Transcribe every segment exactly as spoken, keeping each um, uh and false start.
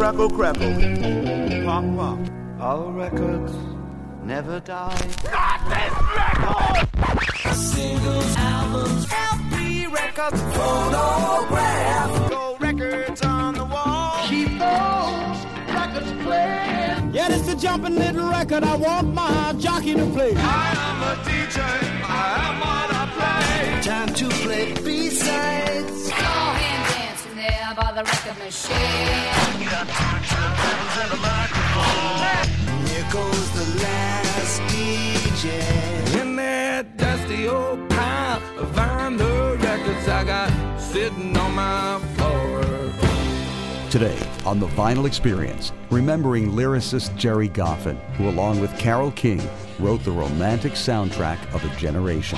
crackle, crackle. Pop, pop. All records never die. Not this record! Singles, albums, L P records, phonograph. Gold records on the wall. Keep those records playing. Yeah, it's a jumping little record. I want my jockey to play. I am a D J. I am what I play. Time to play B-sides. Go hand dancing there by the record machine. Got two turntables and a microphone. Here goes the last D J. In that dusty old pile of vinyl records I got sitting on my floor. Today on The Vinyl Experience, remembering lyricist Gerry Goffin, who along with Carole King wrote the romantic soundtrack of a generation.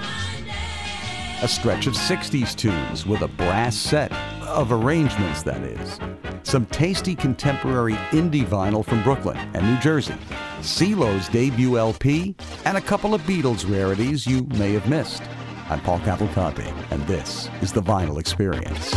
A stretch of sixties tunes with a brass set, of arrangements that is. Some tasty contemporary indie vinyl from Brooklyn and New Jersey, CeeLo's debut L P, and a couple of Beatles rarities you may have missed. I'm Paul Cavalcanti, and this is The Vinyl Experience.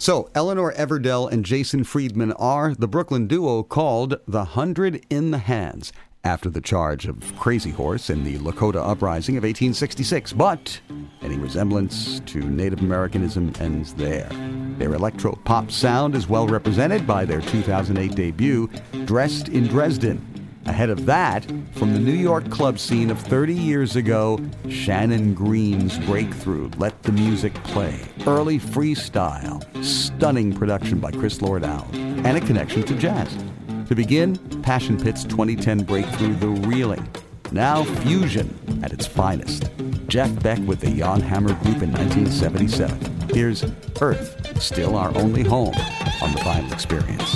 So, Eleanor Everdell and Jason Friedman are the Brooklyn duo called The Hundred in the Hands, after the charge of Crazy Horse in the Lakota Uprising of eighteen sixty-six. But any resemblance to Native Americanism ends there. Their electro-pop sound is well represented by their two thousand eight debut, Dressed in Dresden. Ahead of that, from the New York club scene of thirty years ago, Shannon Green's breakthrough, Let the Music Play. Early freestyle, stunning production by Chris Lord-Alge, and a connection to jazz. To begin, Passion Pit's twenty ten breakthrough, The Reeling. Now fusion at its finest. Jeff Beck with the Jan Hammer Group in nineteen seventy-seven. Here's Earth, Still Our Only Home on the Vinyl Experience.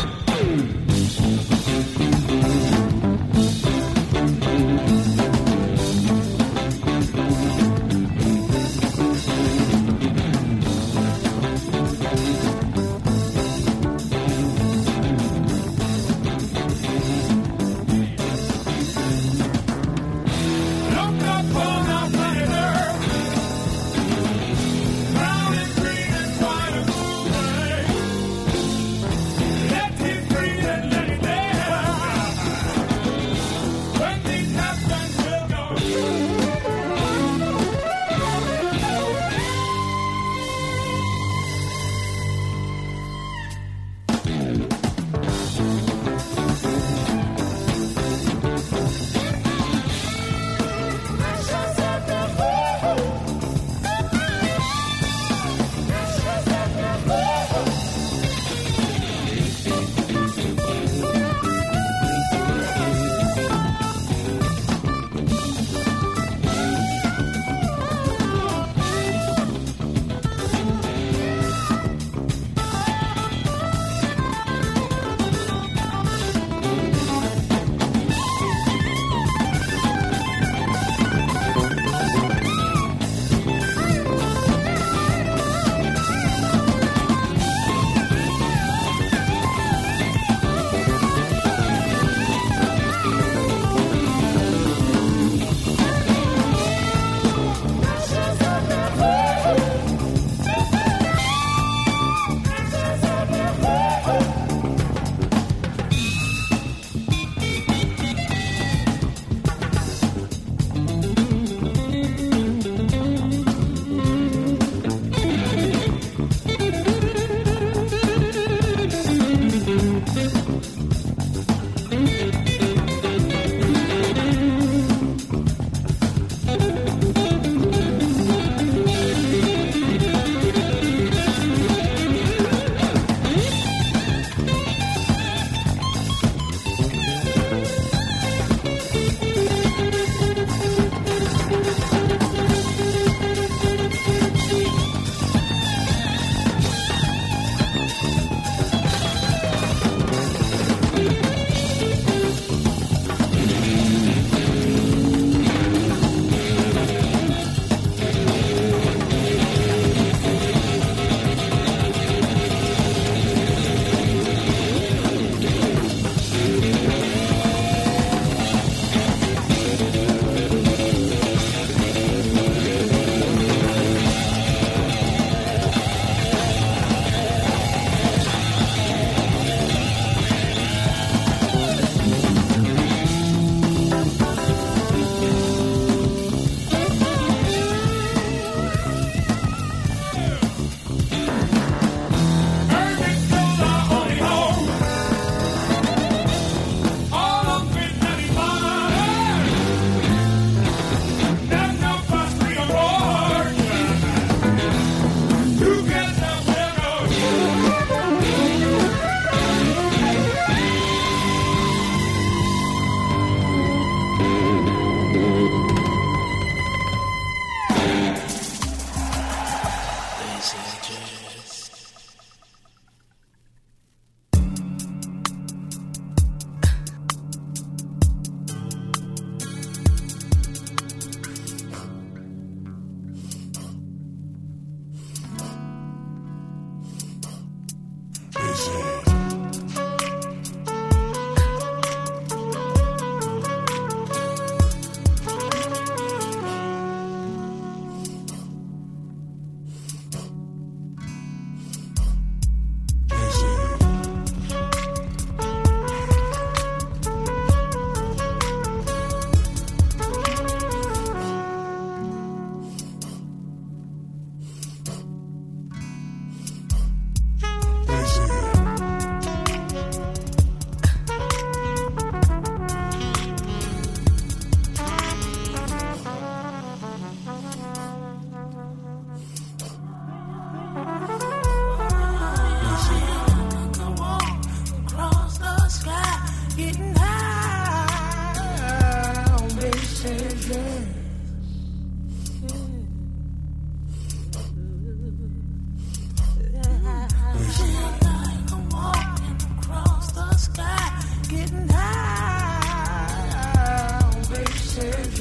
Let him breathe.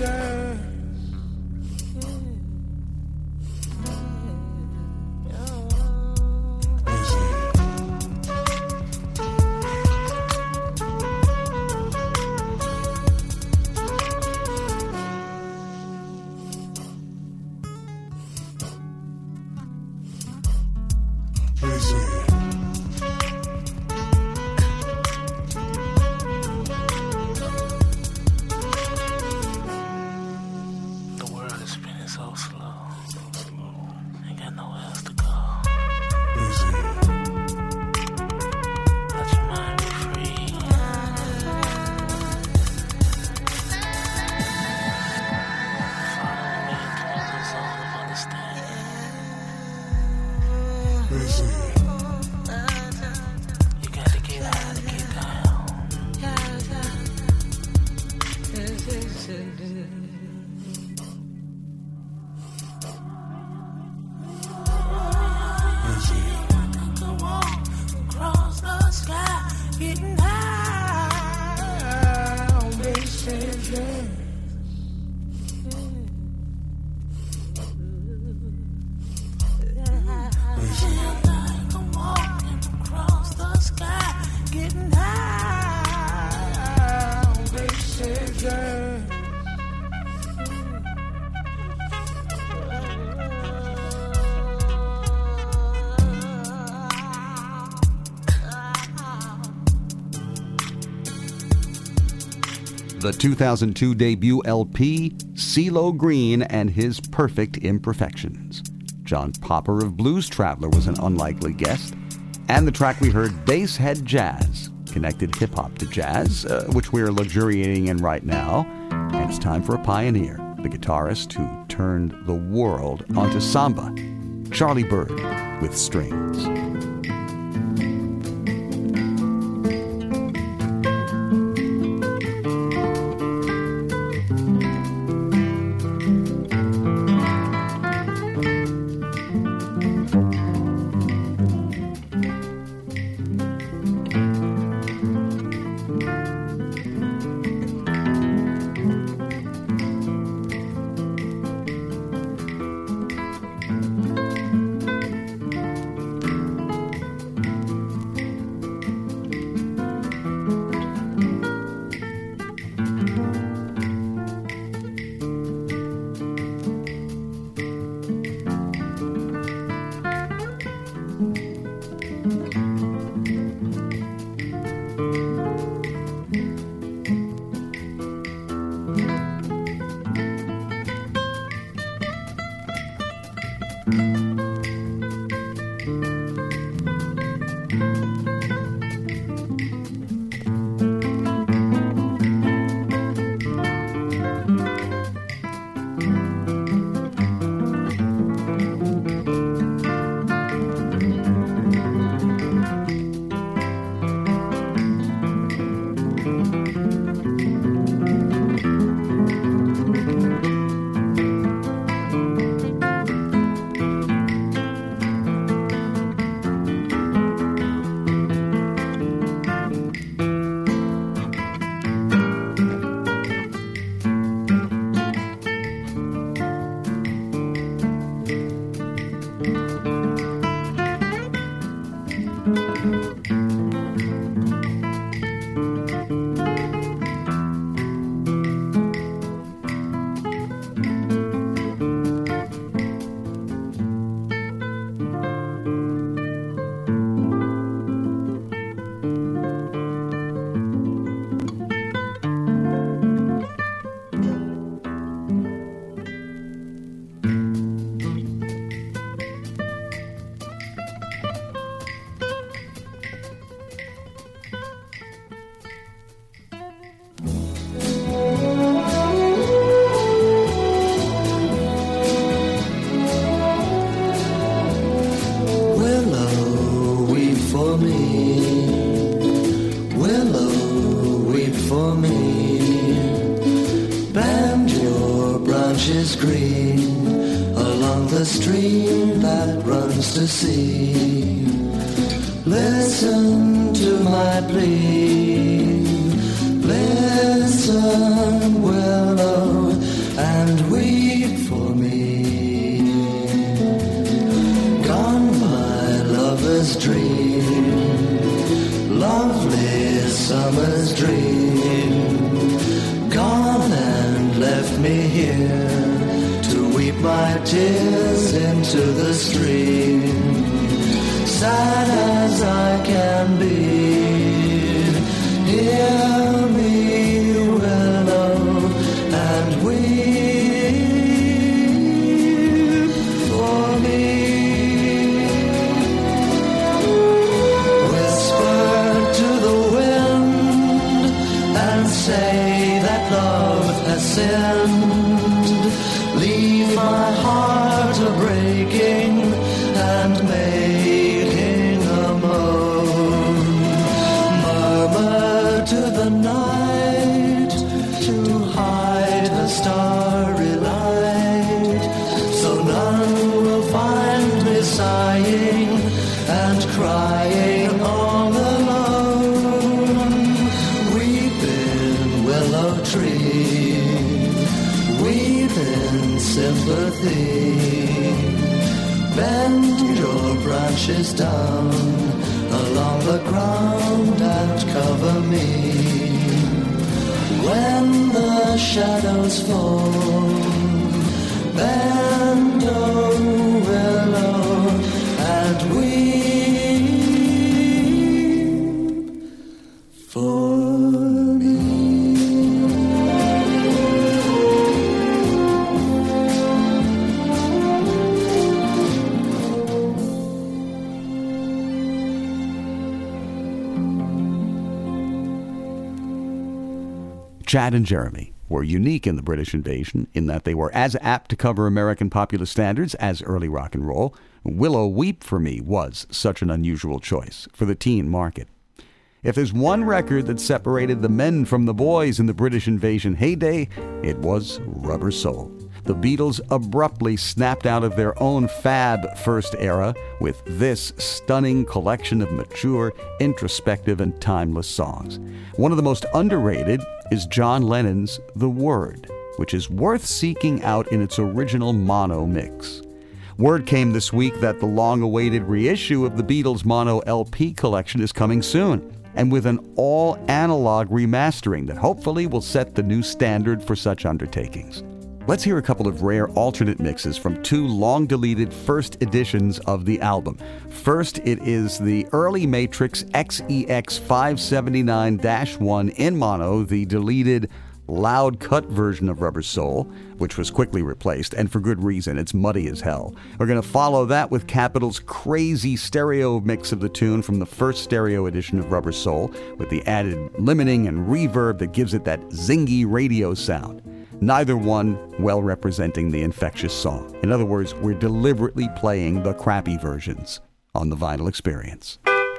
The two thousand two debut L P, CeeLo Green and His Perfect Imperfections. John Popper of Blues Traveler was an unlikely guest. And the track we heard, Basshead Jazz, connected hip-hop to jazz, uh, which we're luxuriating in right now. And it's time for a pioneer, the guitarist who turned the world onto samba, Charlie Byrd with Strings. branches green along the stream that runs to sea. Listen to my plea. Listen, willow, summer's dream, gone and left me here to weep my tears into the stream. Sad as I can be, hear me, willow, and weep for me. Whisper to the wind and say that love has sinned. Leave my heart a-breaking and making a moan. Murmur to the night to hide her starry light, so none will find me sighing and crying all alone. Weeping willow tree, weep in sympathy. Bend your branches down along the ground and cover me. When the shadows fall, bend, oh willow, and weep for me. Chad and Jeremy were unique in the British invasion in that they were as apt to cover American popular standards as early rock and roll. Willow Weep for Me was such an unusual choice for the teen market. If there's one record that separated the men from the boys in the British invasion heyday, it was Rubber Soul. The Beatles abruptly snapped out of their own fab first era with this stunning collection of mature, introspective, and timeless songs. One of the most underrated is John Lennon's The Word, which is worth seeking out in its original mono mix. Word came this week that the long-awaited reissue of the Beatles' mono L P collection is coming soon, and with an all-analog remastering that hopefully will set the new standard for such undertakings. Let's hear a couple of rare alternate mixes from two long-deleted first editions of the album. First, it is the early Matrix X E X five seventy-nine dash one in mono, the deleted loud cut version of Rubber Soul, which was quickly replaced, and for good reason. It's muddy as hell. We're going to follow that with Capitol's crazy stereo mix of the tune from the first stereo edition of Rubber Soul, with the added limiting and reverb that gives it that zingy radio sound. Neither one well representing the infectious song. In other words, we're deliberately playing the crappy versions on the Vinyl Experience.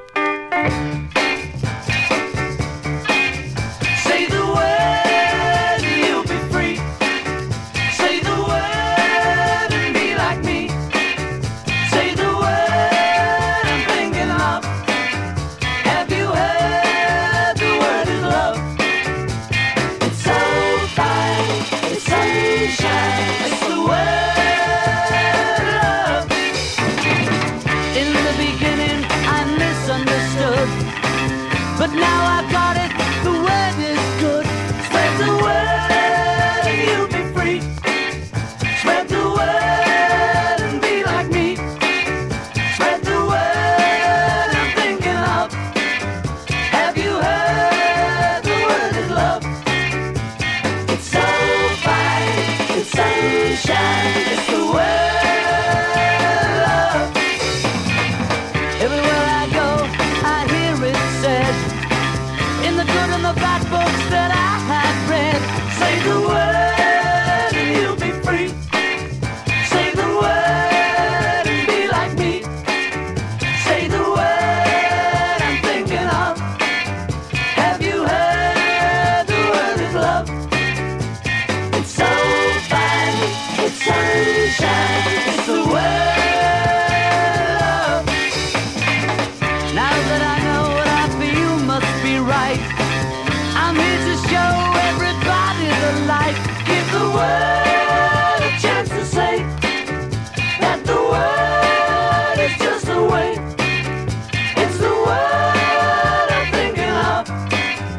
Say the word and you'll be free. Say the word and be like me. Say the word I'm thinking of. Have you heard the word is love? It's so fine, it's sunshine, it's the word love. In the beginning I misunderstood, but now I've got it, the word is good. Spread the word and you'll be free. Spread the word and be like me. Spread the word I'm thinking of. Have you heard the word is love? It's so fine, it's sunshine, it's the word love. Everywhere I go, I hear it said, in the good and the bad books that I have read. Say the word and you'll be free. Say the word and be like me. Say the word I'm thinking of. Have you heard the word is love? It's so fine, it's sunshine, it's the word love. Now that I know what I feel must be right, I'm here to show everybody the light. Give the word a chance to say that the word is just a way. It's the word I'm thinking of.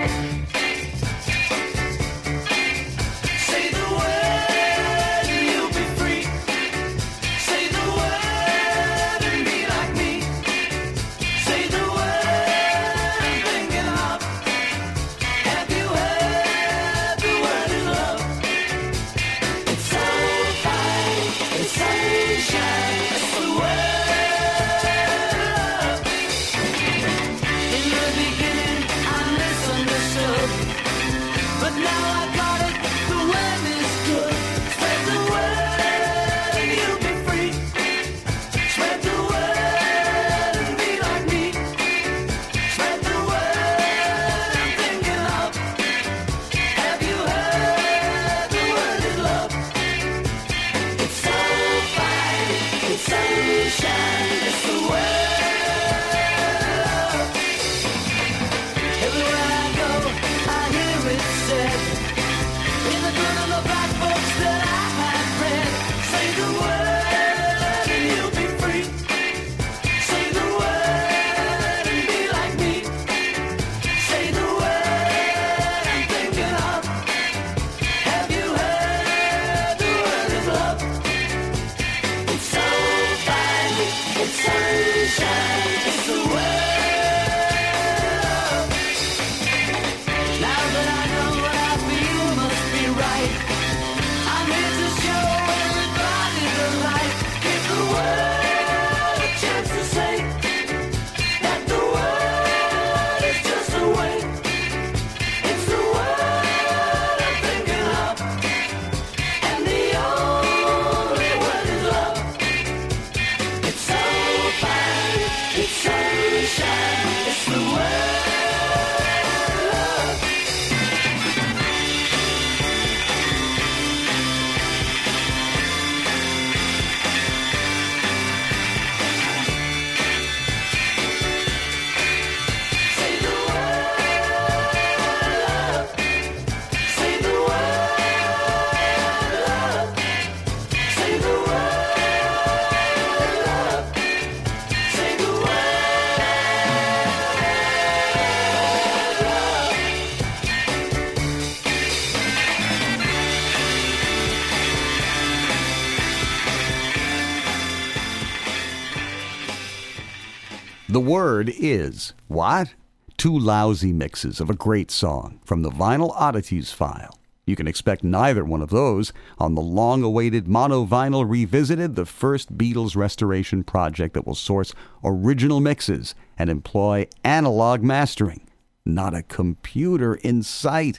The word is, what? Two lousy mixes of a great song from the Vinyl Oddities file. You can expect neither one of those on the long-awaited Mono Vinyl Revisited, the first Beatles restoration project that will source original mixes and employ analog mastering, not a computer in sight.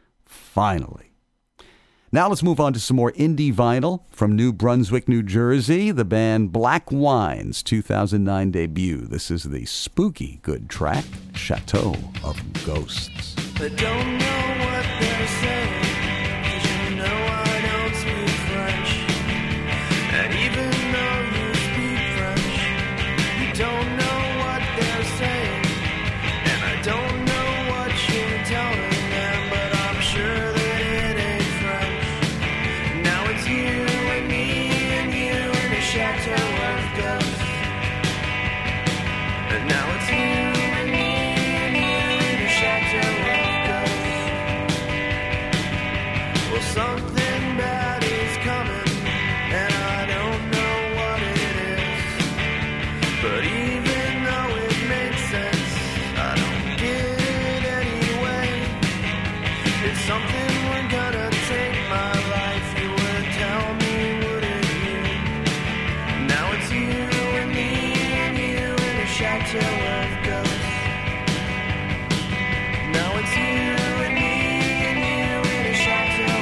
Finally. Now let's move on to some more indie vinyl from New Brunswick, New Jersey, the band Black Wine's two thousand nine debut. This is the spooky good track, Chateau of Ghosts. I don't know what they're saying, 'cause you know I don't speak French. And even though you speak French, you don't know what they're saying. And I don't know what you're telling them, but I'm sure that it ain't French. Now it's you and me and you in a chateau of ghosts. And now it's you and me and you in a chateau of well, something bad is coming, and I don't know what it is. But even though it makes sense, I don't get it anyway. It's something we're gonna take my life, you would tell me, wouldn't you? Now it's you and me and you in a chateau of ghosts. Now it's you and me and you in a chateau.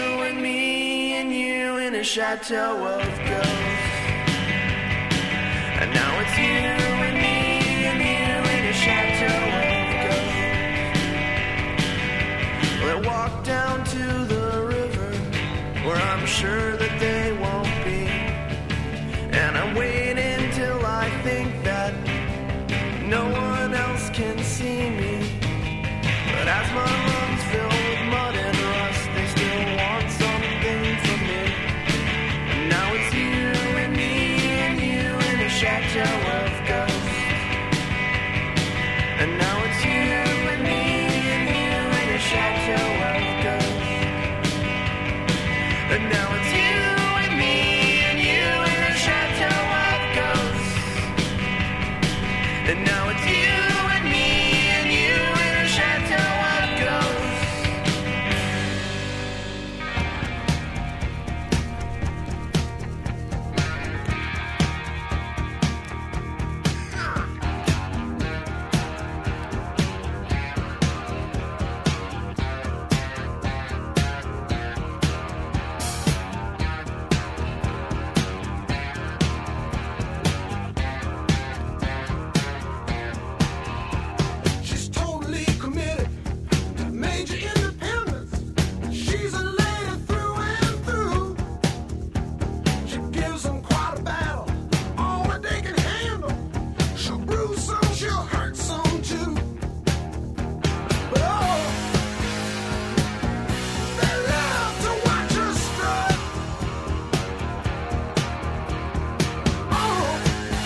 Chateau of ghosts. And now it's you and me and you in a chateau of gold. Well, I walk down to the river where I'm sure that they won't be. And I wait until I think that no one else can see me. But as my lungs fill with mud and rust, they still want something from me. And now it's you and me and you in a chateau of ghosts. And now it's you and me and you in a chateau of ghosts. And now it's you and me and you in a chateau of ghosts. And now it's you and me and you in a chateau of ghosts. She's totally committed to major independence. She's a lady through and through. She gives them quite a battle, all that they can handle. She'll bruise some, she'll hurt some too. But oh, they love to watch her strut. Oh,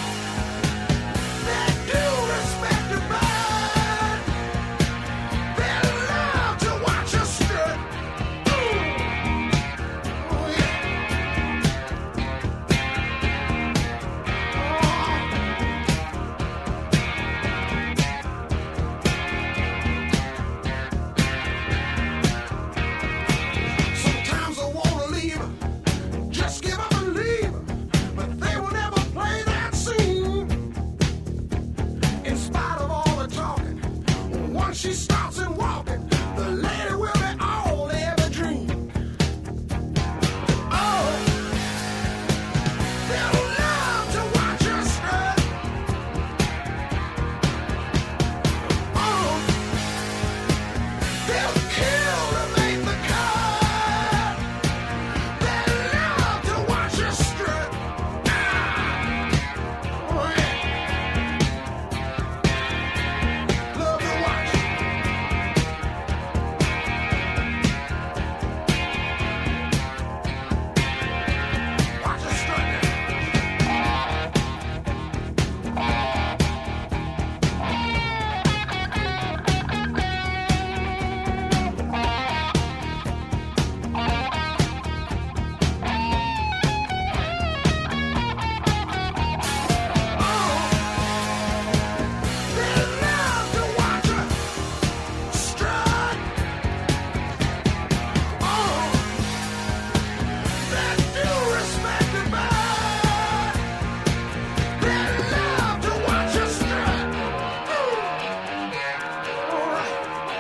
they do respect her, but they love to watch her strut. Ooh. Oh, yeah. Sometimes I wanna leave her, just give up and leave her, but they will never play that scene. In spite of all the talking, once she starts and walking, the lady will be all they ever dream. Oh, they'll love to watch her strut. Oh, they'll kill to make the cut. They love to watch her strut. Ah, oh yeah. Love to watch. Watch her strut now. They love to watch her strut. Oh, they do respect her, but they love to watch her strut. Ooh. All right.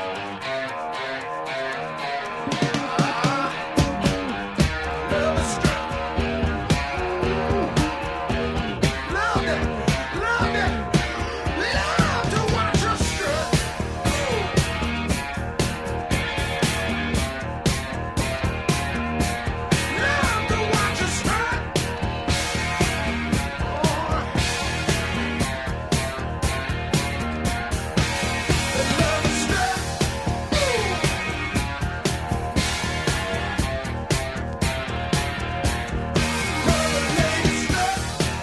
Love to strut. Love it, love it, love to watch her strut. Love to watch her strut. They love to strut. Love the lady strut.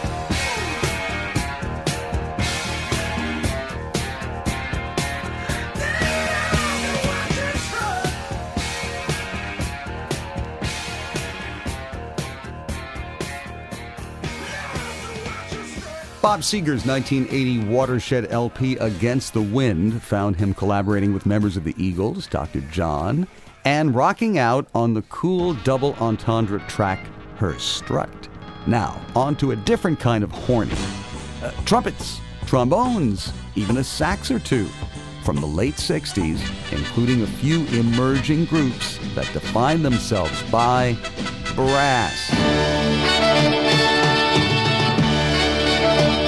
Bob Seger's nineteen eighty watershed L P Against the Wind found him collaborating with members of the Eagles, Doctor John, and rocking out on the cool double entendre track Her Strut. Now, on to a different kind of horny. Uh, trumpets, trombones, even a sax or two. From the late sixties, including a few emerging groups that define themselves by brass.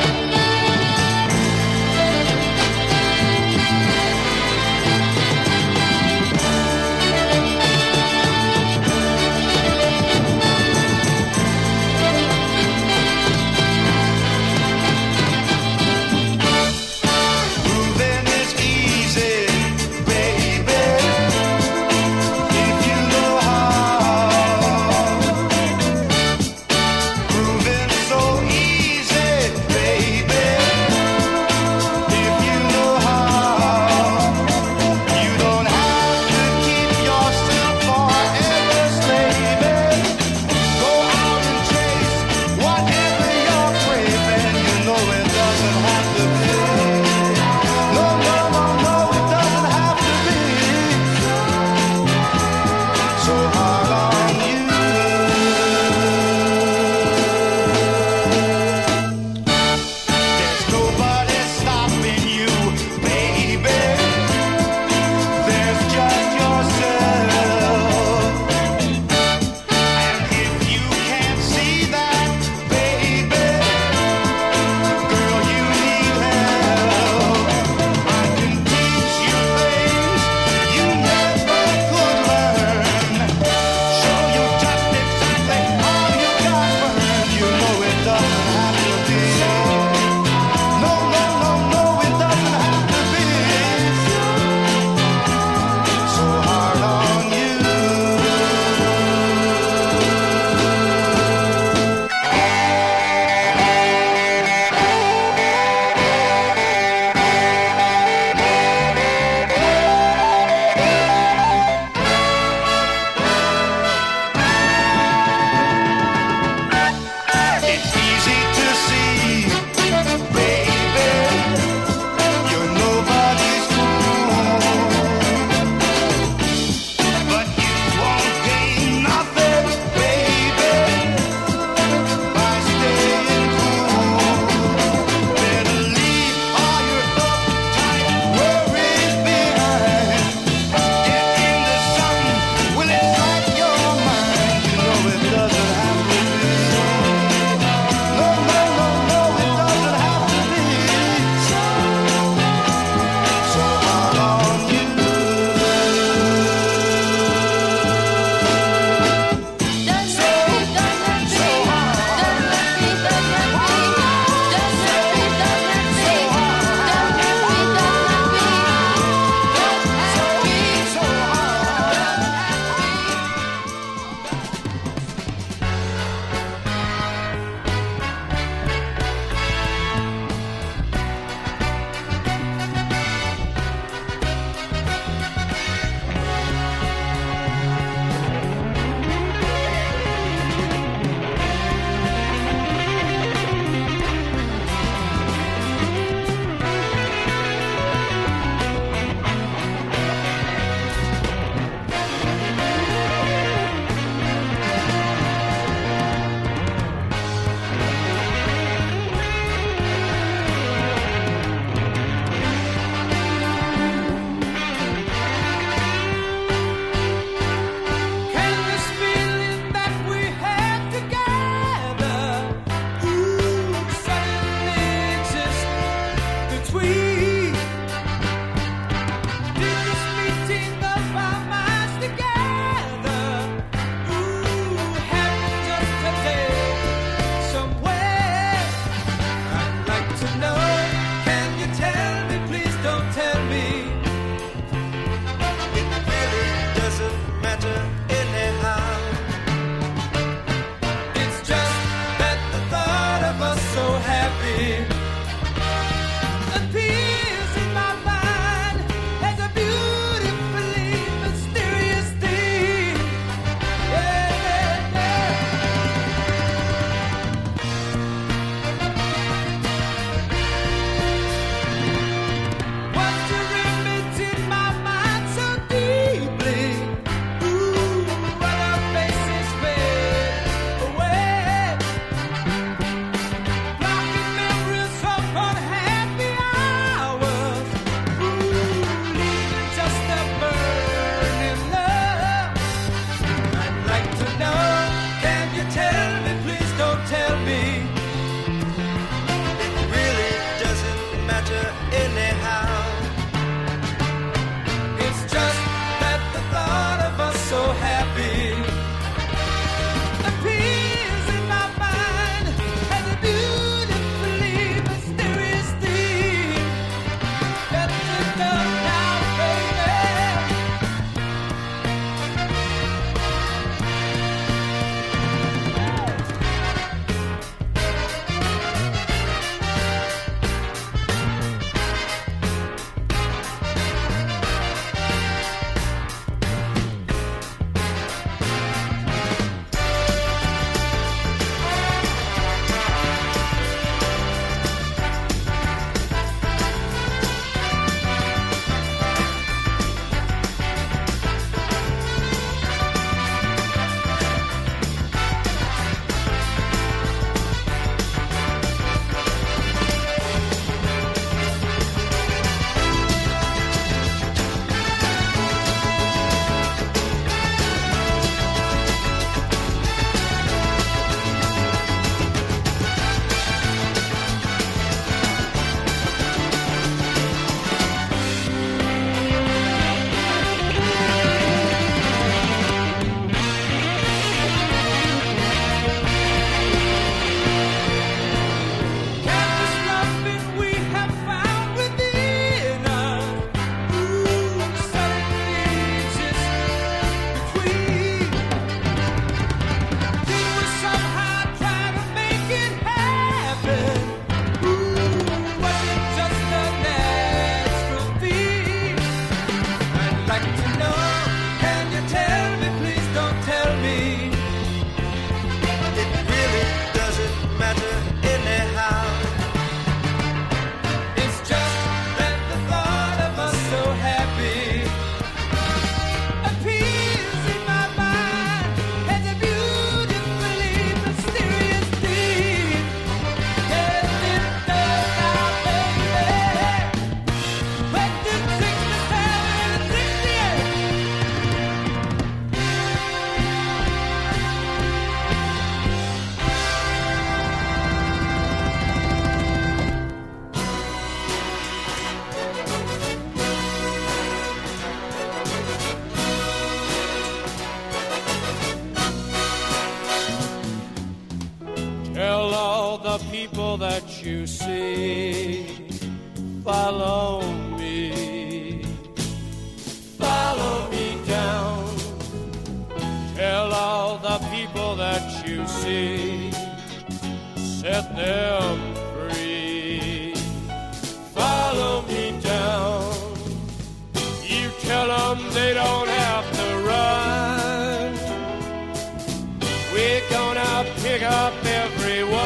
Tell all the people that you see, follow me, follow me down. Tell all the people that you see, set them free, follow me down. You tell them they don't have to run. We're gonna pick up everyone.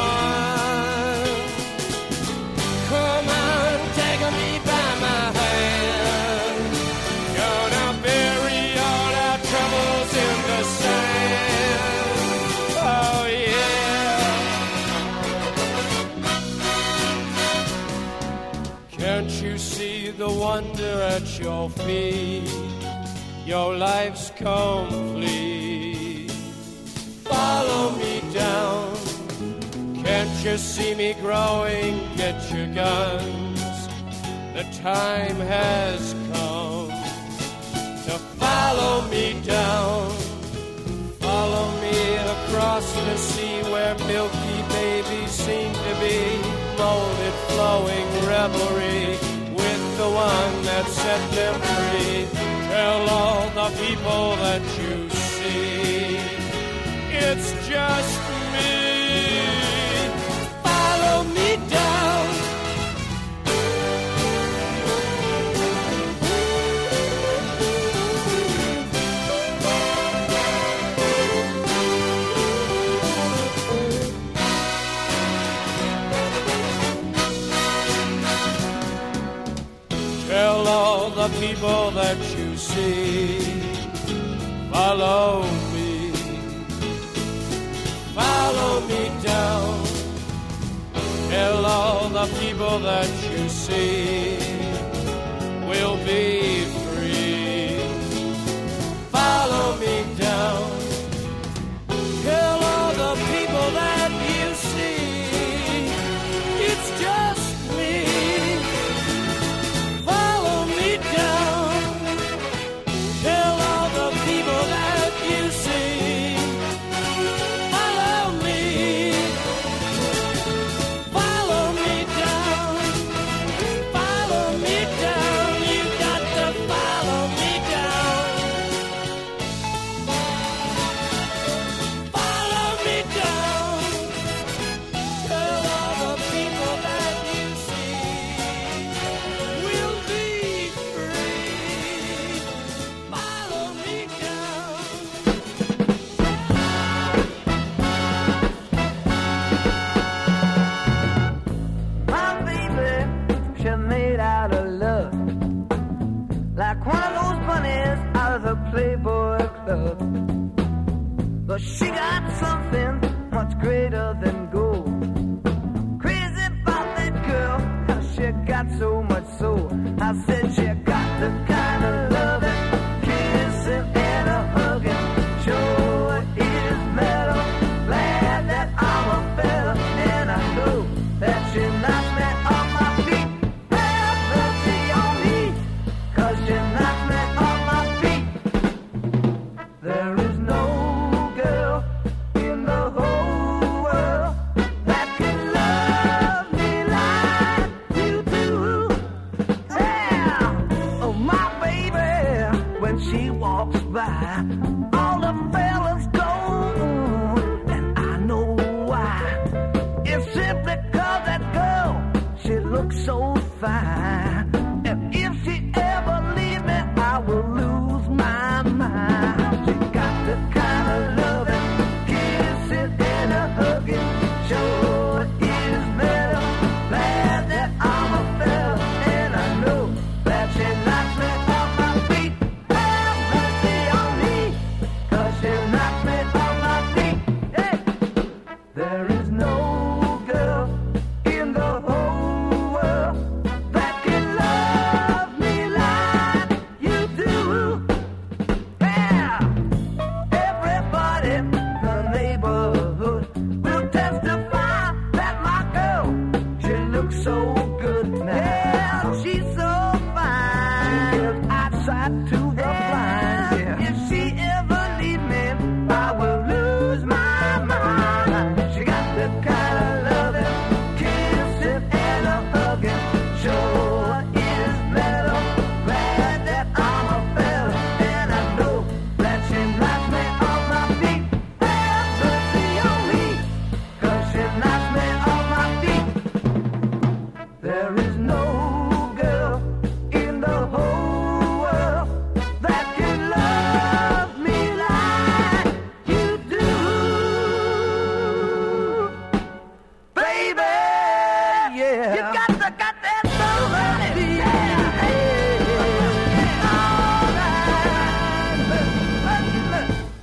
Come on, take me by my hand. Gonna bury all our troubles in the sand. Oh yeah. Can't you see the wonder at your feet? Your life's complete. Follow me down. Can't you see me growing? Get your guns. The time has come to follow me down. Follow me across the sea where milky babies seem to be, molded, flowing revelry with the one that set them free. Tell all the people that you see, it's just me. Follow me down. Tell all the people that you see, follow me, follow me down. Tell all the people that you see, we'll be free. Follow me down. Tell all the people that you see, it's just me. Follow me down. Tell all the people that you see, follow me. Follow me down. Follow me down. You got to follow me down. Follow me down. Tell all the people that you see, we'll be free. Follow me down. My baby, she's made out of love, like one of those bunnies out of the Playboy Club. But she got something much greater than gold. Crazy about that girl, how she got so much soul. I said she got the kind of loving, kissing and a hugging. Sure is metal, glad that I'm a fella, and I know that she knocks me off my feet. Have mercy on me, 'cause she knocks me off my feet. There is no girl in the whole world that can love me like you do. Yeah, oh my baby, when she walks by, all the fellas go, and I know why. It's simply 'cause that girl, she looks so fine. And if she ever leave me, I will lose my mind. She got the kind of loving, kissing and a hugging. Sure is metal, glad that I'm a fella, and I know that she knocks me off my feet. Have mercy on me, 'cause she knocks me off my feet. Hey. There is no girl in the whole world that can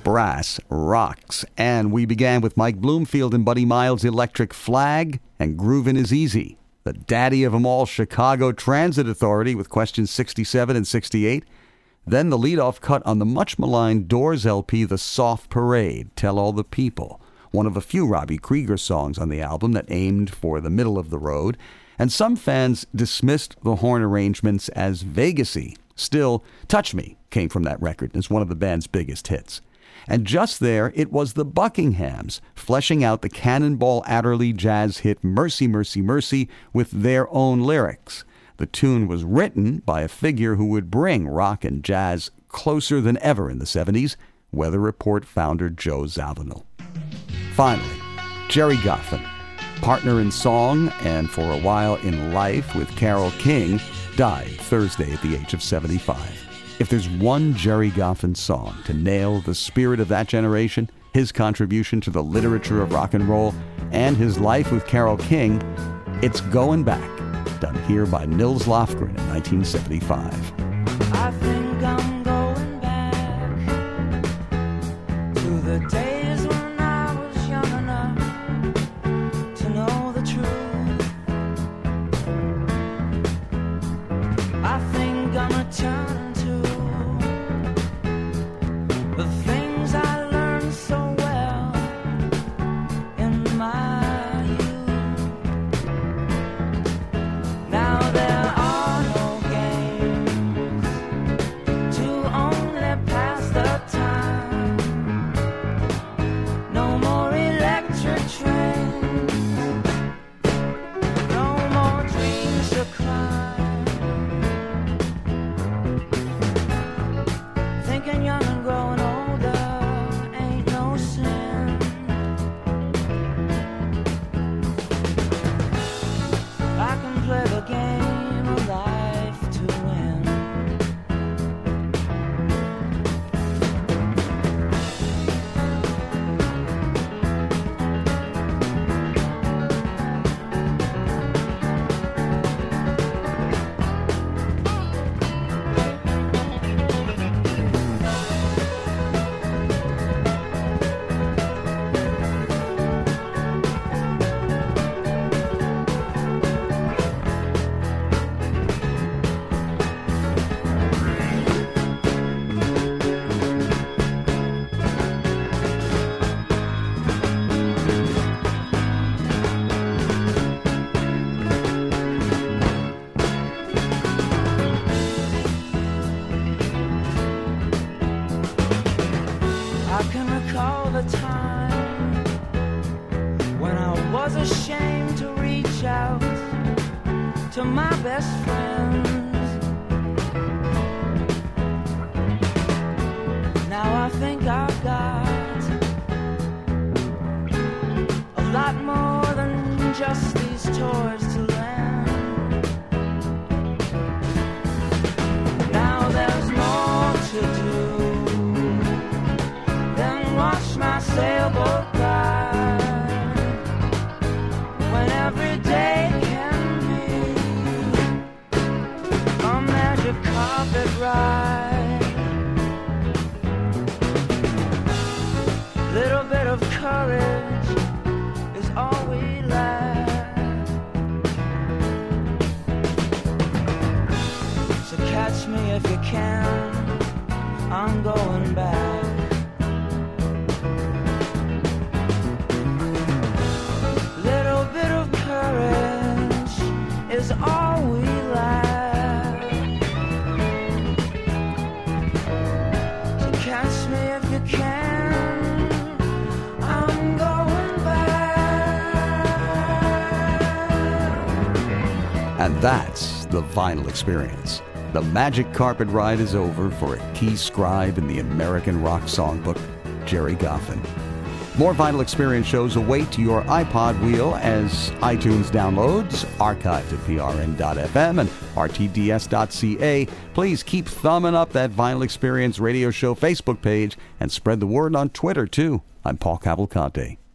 Brass rocks. And we began with Mike Bloomfield and Buddy Miles' Electric Flag and Groovin' is Easy. The daddy of them all, Chicago Transit Authority, with questions sixty-seven and sixty-eight. Then the leadoff cut on the much-maligned Doors L P, The Soft Parade, Tell All the People, one of a few Robbie Krieger songs on the album that aimed for the middle of the road. And some fans dismissed the horn arrangements as Vegas-y. Still, Touch Me came from that record as one of the band's biggest hits. And just there, it was the Buckinghams fleshing out the Cannonball Adderley jazz hit Mercy, Mercy, Mercy with their own lyrics. The tune was written by a figure who would bring rock and jazz closer than ever in the seventies, Weather Report founder Joe Zawinul. Finally, Gerry Goffin, partner in song and for a while in life with Carole King, died Thursday at the age of seventy-five. If there's one Gerry Goffin song to nail the spirit of that generation, his contribution to the literature of rock and roll, and his life with Carole King, it's Going Back, done here by Nils Lofgren in nineteen seventy-five. I think I'm going back to the days when I was young enough to know the truth. I think I'm returning to the things I learned so well in my youth. Now there are no games to only pass the time. No more electric trains, no more dreams to climb. Thinking young and growing older ain't no sin. I can play the game of life to win. I can recall the time when I was ashamed to reach out to my best friends. Now I think I've got a lot more than just these toys to lend. Now there's more to do than watch my sailboat glide, when every day can be a magic carpet ride. Little bit of courage is all we lack. So catch me if you can, I'm going back. Little bit of courage is all we lack. So catch me if you can, I'm going back. And that's the Vinyl Experience. The magic carpet ride is over for a key scribe in the American rock songbook, Gerry Goffin. More Vinyl Experience shows await your iPod wheel as iTunes downloads, archived at P R N dot F M and R T D S dot C A. Please keep thumbing up that Vinyl Experience radio show Facebook page and spread the word on Twitter, too. I'm Paul Cavalcante.